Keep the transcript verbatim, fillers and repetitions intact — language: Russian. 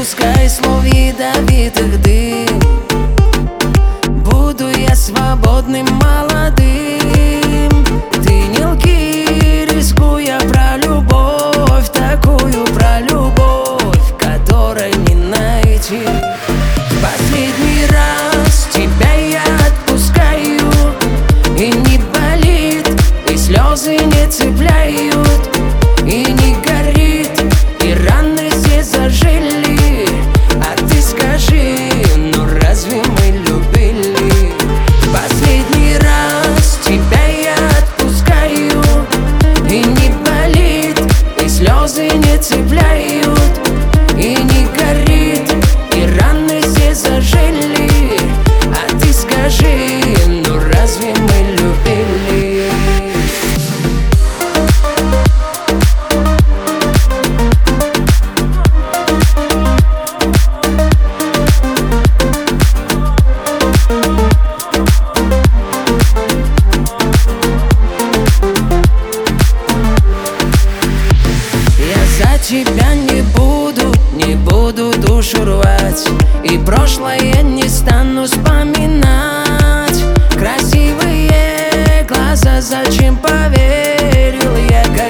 пускай слов ядовитых дым. Буду я свободным, молодым. Ты не лги, рискуя про любовь, такую про любовь, которой не найти. В последний раз тебя я отпускаю, и не болит, и слезы не цепляют, и не горит, и раны все зажили. А ты скажи, ну разве мы любили? В последний раз тебя я отпускаю, и не болит, и слезы не цепляют, и не горит, и раны все зажили. А ты скажи, ну разве мы любили? За тебя не буду, не буду душу рвать, и прошлое не стану вспоминать. Красивые глаза, зачем поверил я,